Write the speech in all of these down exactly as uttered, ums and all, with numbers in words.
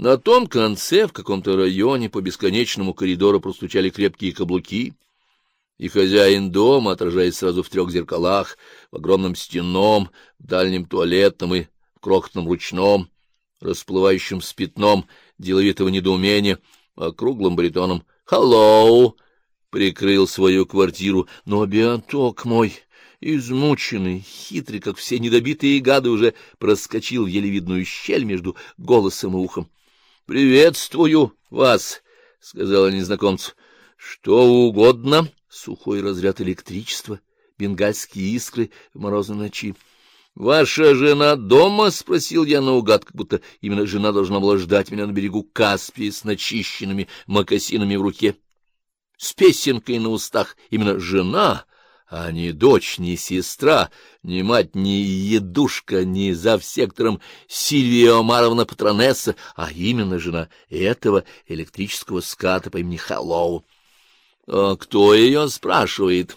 На том конце, в каком-то районе, по бесконечному коридору простучали крепкие каблуки, и хозяин дома, отражаясь сразу в трех зеркалах, в огромном стенном, в дальнем туалетном и в крохотном ручном, расплывающим с пятном деловитого недоумения, округлым баритоном «Hello!» прикрыл свою квартиру, но биоток мой, измученный, хитрый, как все недобитые гады, уже проскочил в еле видную щель между голосом и ухом. — Приветствую вас, — сказала незнакомцу. — Что угодно. Сухой разряд электричества, бенгальские искры в морозной ночи. — Ваша жена дома? — спросил я наугад, как будто именно жена должна была ждать меня на берегу Каспия с начищенными мокасинами в руке, с песенкой на устах. Именно жена, а не дочь, не сестра, ни мать, ни едушка, ни завсектором Сильвия Омаровна Патронесса, а именно жена этого электрического ската по имени Хэллоу. — А кто ее спрашивает?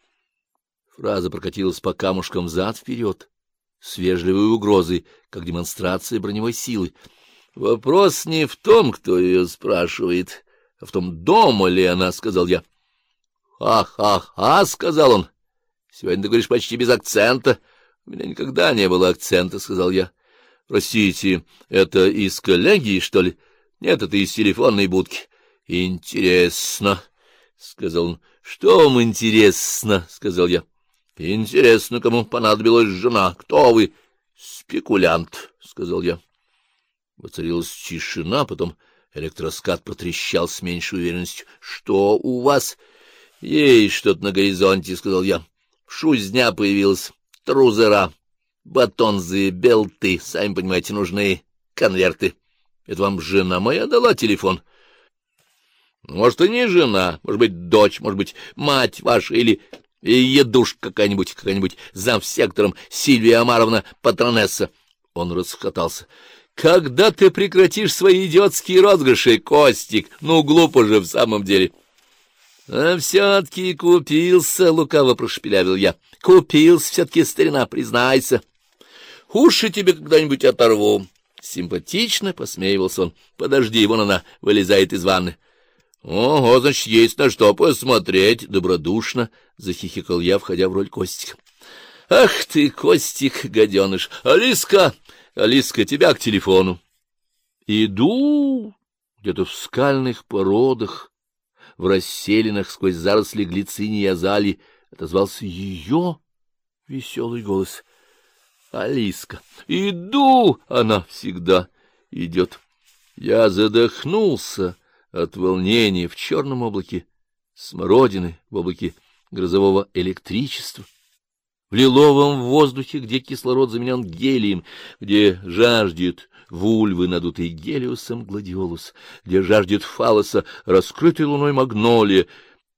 Фраза прокатилась по камушкам взад-вперед, с вежливой угрозой, как демонстрация броневой силы. — Вопрос не в том, кто ее спрашивает, а в том, дома ли она, — сказал я. «Ха-ха-ха», — сказал он. «Сегодня ты говоришь почти без акцента». «У меня никогда не было акцента», — сказал я. «Простите, это из коллегии, что ли?» «Нет, это из телефонной будки». «Интересно», — сказал он. «Что вам интересно?» — сказал я. «Интересно, кому понадобилась жена. Кто вы?» «Спекулянт», — сказал я. Воцарилась тишина, потом электроскат протрещал с меньшей уверенностью. «Что у вас?» «Есть что-то на горизонте», — сказал я. «Шузня появилась, трузера, батонзы, белты, сами понимаете, нужны конверты. Это вам жена моя дала телефон?» «Может, и не жена, может быть, дочь, может быть, мать ваша или едушка какая-нибудь, какая-нибудь замсектором Сильвия Омаровна Патронесса». Он расхохотался. «Когда ты прекратишь свои идиотские розыгрыши, Костик? Ну, глупо же в самом деле». — А все-таки купился, — лукаво прошепелявил я. — Купился все-таки, старина, признайся. — Уши тебе когда-нибудь оторву. Симпатично посмеивался он. — Подожди, вон она вылезает из ванны. — Ого, значит, есть на что посмотреть. Добродушно захихикал я, входя в роль Костика. — Ах ты, Костик, гаденыш! Алиска, Алиска, тебя к телефону. Иду где-то в скальных породах, в расселинах сквозь заросли глицинии и азалии, отозвался ее веселый голос. Алиска. Иду! Она всегда идет. Я задохнулся от волнения в черном облаке смородины, в облаке грозового электричества, в лиловом воздухе, где кислород заменен гелием, где жаждет вульвы, надутый гелиосом гладиолус, где жаждет фалоса, раскрытой луной магнолия.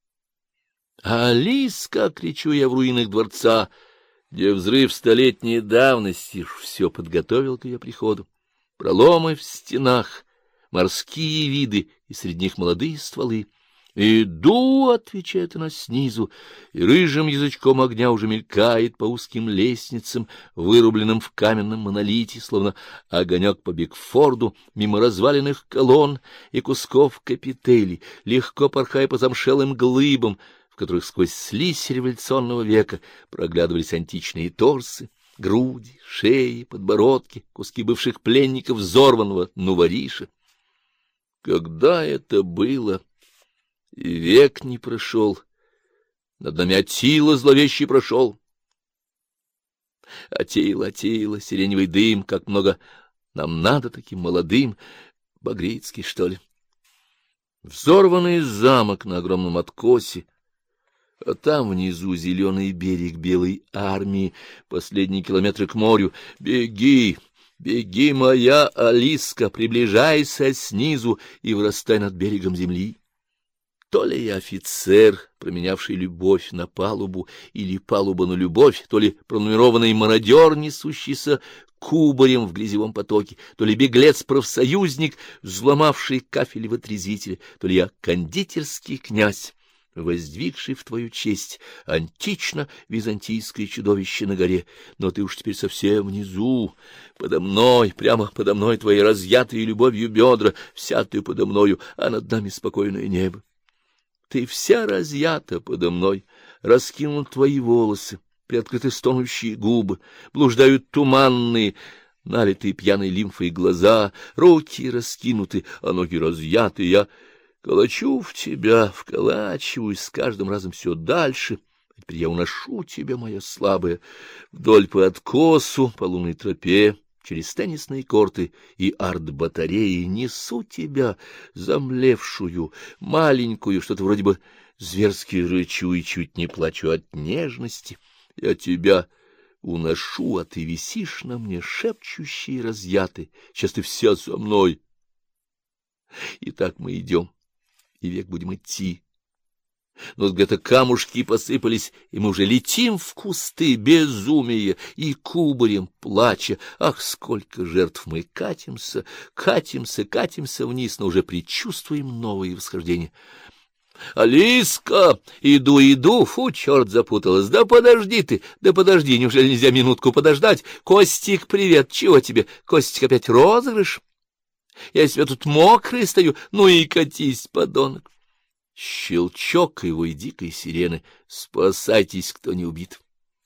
«Алиска!» — кричу я в руинах дворца, где взрыв столетней давности все подготовил к ее приходу. Проломы в стенах, морские виды, и среди них молодые стволы. «Иду!» — отвечает она снизу, и рыжим язычком огня уже мелькает по узким лестницам, вырубленным в каменном монолите, словно огонек по Бигфорду, мимо разваленных колонн и кусков капителей, легко порхая по замшелым глыбам, в которых сквозь слизь революционного века проглядывались античные торсы, груди, шеи, подбородки, куски бывших пленников взорванного Нувариша. Когда это было? И век не прошел, над нами Атила зловещий прошел. Атила, Атила, сиреневый дым, как много нам надо таким молодым, Багрицкий, что ли. Взорванный замок на огромном откосе, а там внизу зеленый берег белой армии, последние километры к морю. Беги, беги, моя Алиска, приближайся снизу и вырастай над берегом земли. То ли я офицер, променявший любовь на палубу, или палуба на любовь, то ли пронумерованный мародер, несущийся кубарем в грязевом потоке, то ли беглец-профсоюзник, взломавший кафель в отрезвителе, то ли я кондитерский князь, воздвигший в твою честь антично-византийское чудовище на горе, но ты уж теперь совсем внизу, подо мной, прямо подо мной твои разъятые любовью бедра, вся ты подо мною, а над нами спокойное небо. Ты вся разъята подо мной, раскинут твои волосы, приоткрыты стонущие губы, блуждают туманные, налитые пьяной лимфой глаза, руки раскинуты, а ноги разъяты, я колочу в тебя, вколачиваюсь с каждым разом все дальше, а теперь я уношу тебя, моя слабая, вдоль по откосу, по лунной тропе, через теннисные корты и арт-батареи, несу тебя, замлевшую, маленькую, что-то вроде бы зверски рычу и чуть не плачу от нежности. Я тебя уношу, а ты висишь на мне, шепчущий и разъятый. Сейчас ты вся со мной. И так мы идем, и век будем идти. Но где-то камушки посыпались, и мы уже летим в кусты безумия и кубарем плача. Ах, сколько жертв мы катимся, катимся, катимся вниз, но уже предчувствуем новые восхождения. Алиска, иду, иду, фу, черт запуталась, да подожди ты, да подожди, неужели нельзя минутку подождать? Костик, привет, чего тебе? Костик, опять розыгрыш? Я себе тут мокрый стою, ну и катись, подонок. Щелчок его и дикой сирены. Спасайтесь, кто не убит.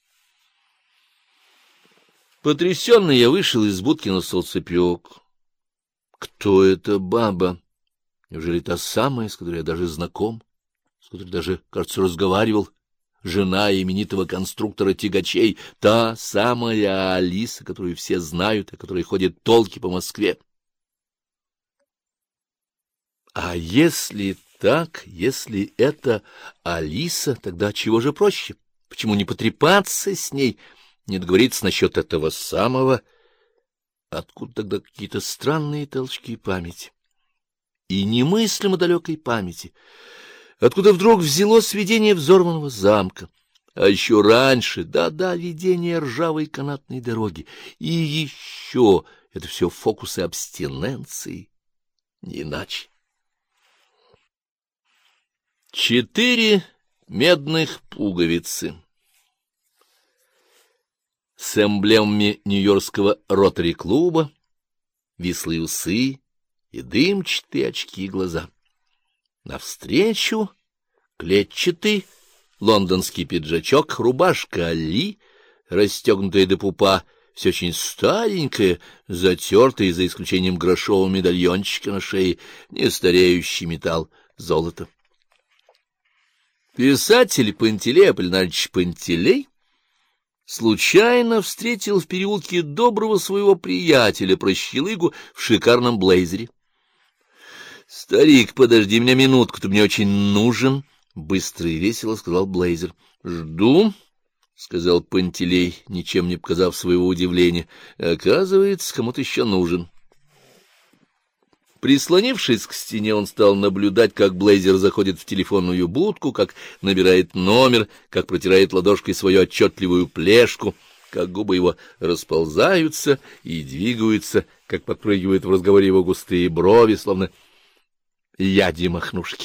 Потрясенный я вышел из будки на солнцепек. Кто эта баба? Неужели та самая, с которой я даже знаком, с которой даже, кажется, разговаривал? Жена именитого конструктора тягачей, та самая Алиса, которую все знают, о которой ходят толки по Москве. А если так, если это Алиса, тогда чего же проще? Почему не потрепаться с ней, не договориться насчет этого самого? Откуда тогда какие-то странные толчки памяти? И немыслимо далекой памяти, откуда вдруг взялось видение взорванного замка, а еще раньше, да-да, видение ржавой канатной дороги, и еще это все фокусы абстиненции, не иначе. Четыре медных пуговицы с эмблемами Нью-Йоркского ротари-клуба, вислые усы и дымчатые очки глаза. Навстречу клетчатый лондонский пиджачок, рубашка Али, расстегнутая до пупа, все очень старенькая, затертая, за исключением грошового медальончика на шее, нестареющий металл, золото. Писатель Пантелей Аполлинарьевич Пантелей случайно встретил в переулке доброго своего приятеля, прощелыгу, в шикарном блейзере. — Старик, подожди меня минутку, ты мне очень нужен, — быстро и весело сказал блейзер. — Жду, — сказал Пантелей, ничем не показав своего удивления. — Оказывается, кому-то еще нужен. Прислонившись к стене, он стал наблюдать, как блейзер заходит в телефонную будку, как набирает номер, как протирает ладошкой свою отчетливую плешку, как губы его расползаются и двигаются, как подпрыгивают в разговоре его густые брови, словно яди махнушки.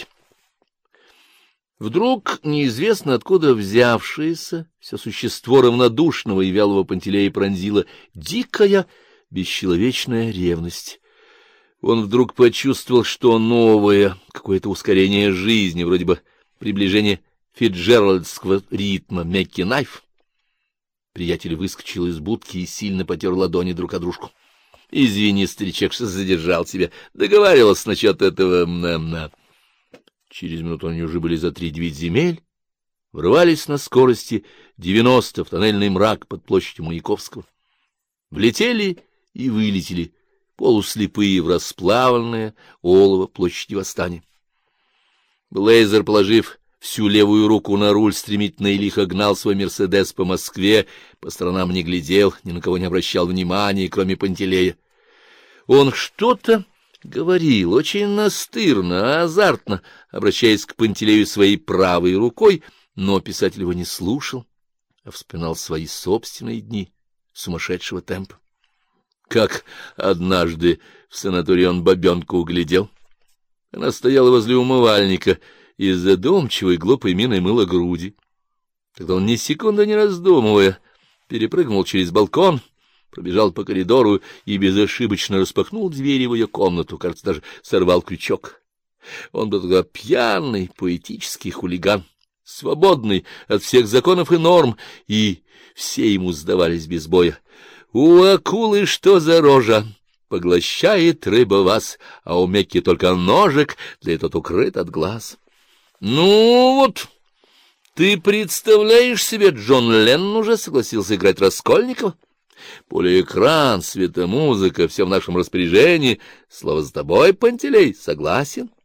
Вдруг, неизвестно откуда взявшееся, все существо равнодушного и вялого Пантелея пронзила дикая, бесчеловечная ревность. Он вдруг почувствовал, что новое, какое-то ускорение жизни, вроде бы приближение фицджеральдского ритма, мягкий найф. Приятель выскочил из будки и сильно потер ладони друг о дружку. — Извини, старичок, что задержал тебя. Договаривался насчет этого... На, Через минуту они уже были за три девять земель, врывались на скорости девяносто в тоннельный мрак под площадью Маяковского. Влетели и вылетели, полуслепые в расплавленное олово площади Восстания. Блейзер, положив всю левую руку на руль, стремительно и лихо гнал свой «Мерседес» по Москве, по сторонам не глядел, ни на кого не обращал внимания, кроме Пантелея. Он что-то говорил, очень настырно, азартно, обращаясь к Пантелею своей правой рукой, но писатель его не слушал, а вспоминал свои собственные дни сумасшедшего темпа. Как однажды в санатории он бабенку углядел. Она стояла возле умывальника, и с задумчивой глупой миной мыла груди. Тогда он, ни секунды не раздумывая, перепрыгнул через балкон, пробежал по коридору и безошибочно распахнул двери в ее комнату, кажется, даже сорвал крючок. Он был тогда пьяный, поэтический хулиган, свободный от всех законов и норм, и все ему сдавались без боя. У акулы что за рожа? Поглощает рыба вас, а у Мекки только ножик, да и тот укрыт от глаз. Ну вот, ты представляешь себе, Джон Леннон уже согласился играть Раскольникова? Полиэкран, светомузыка, все в нашем распоряжении. Слово за тобой, Пантелей, согласен?